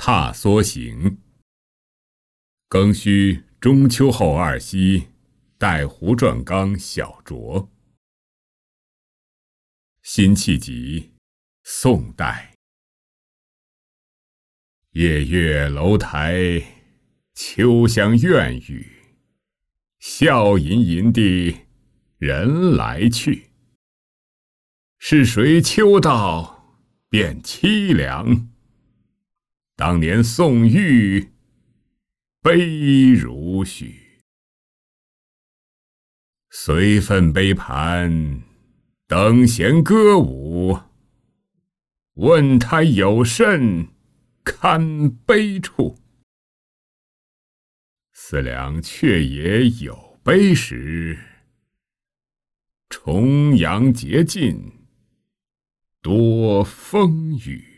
踏梭行。庚戌中秋后二夕，带湖转冈小酌。辛弃疾，宋代。夜月楼台，秋香苑宇，笑吟吟地人来去。是谁秋到变凄凉？当年宋玉悲如许。随分杯盘，等闲歌舞。问他有甚堪悲处？思量却也有悲时。重阳节尽多风雨。